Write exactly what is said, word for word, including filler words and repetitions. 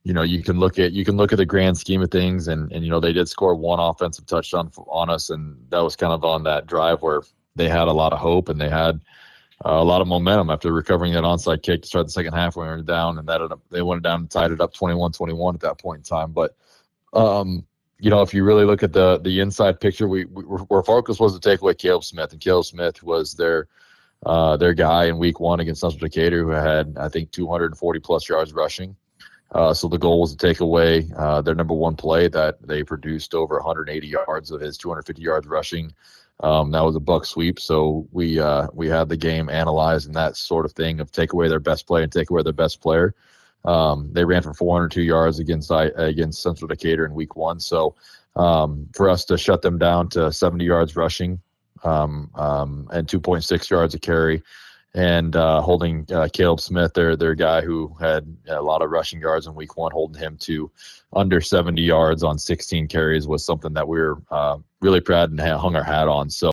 you know, you can look at you can look at the grand scheme of things, and and you know they did score one offensive touchdown on us, and that was kind of on that drive where they had a lot of hope and they had uh, a lot of momentum after recovering that onside kick to start the second half when we were down, and that ended up, they went down and tied it up twenty-one twenty-one at that point in time. But um, you know, if you really look at the the inside picture, we, we our focus was to take away Caleb Smith, and Caleb Smith was their uh, their guy in week one against Central Decatur, who had I think two hundred forty plus yards rushing. Uh, so the goal was to take away uh, their number one play that they produced over one hundred eighty yards of his two hundred fifty yards rushing. Um, that was a buck sweep. So we uh, we had the game analyzed and that sort of thing of take away their best play and take away their best player. Um, they ran for four hundred two yards against against Central Decatur in week one. So um, for us to shut them down to seventy yards rushing um, um, and two point six yards a carry, and uh, holding uh, Caleb Smith, their their guy who had a lot of rushing yards in week one, holding him to under seventy yards on sixteen carries was something that we were uh, really proud and hung our hat on. So